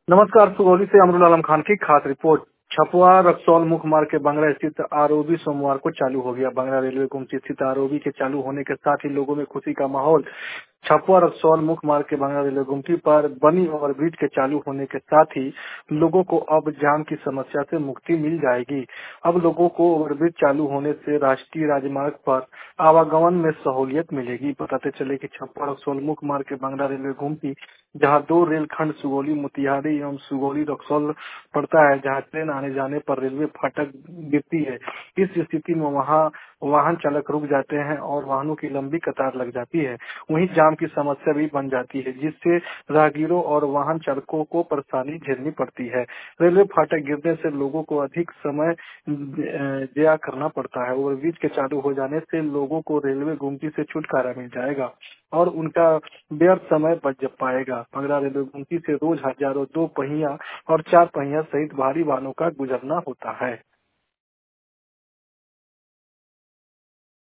नमस्कार। सुगौली से अमरुल आलम खान की खास रिपोर्ट। छपवा रक्सौल मुख्य मार्ग के बंगरा स्थित आरओबी सोमवार को चालू हो गया। बंगरा रेलवे गुमटी स्थित आरओबी के चालू होने के साथ ही लोगों में खुशी का माहौल। छपवा रक्सौल मुख्य मार्ग के बंगरा रेलवे गुमटी पर बनी ओवरब्रिज के चालू होने के साथ ही लोगों को अब जाम की समस्या से मुक्ति मिल जाएगी। अब लोगों को ओवरब्रिज चालू होने से राष्ट्रीय राजमार्ग पर आवागमन में सहूलियत मिलेगी। बताते चले कि छपवा रक्सौल मुख्य मार्ग के बंगरा रेलवे गुमटी, जहां दो रेलखंड सुगौली मोतिहारी एवं सुगौली रक्सौल पड़ता है, जहां ट्रेन आने जाने पर रेलवे फाटक गिरती है। इस स्थिति में वहां वाहन चालक रुक जाते हैं और वाहनों की लंबी कतार लग जाती है। वहीं जाम की समस्या भी बन जाती है, जिससे राहगीरों और वाहन चालकों को परेशानी झेलनी पड़ती है। रेलवे फाटक गिरने से लोगों को अधिक समय व्यय करना पड़ता है। ओवरब्रिज के चालू हो जाने से लोगों को रेलवे गुमटी से छुटकारा मिल जाएगा और उनका व्यर्थ समय बच पाएगा। बंगरा रेलवे गुमटी से रोज हजारों दो पहिया और चार पहिया सहित भारी वाहनों का गुजरना होता है।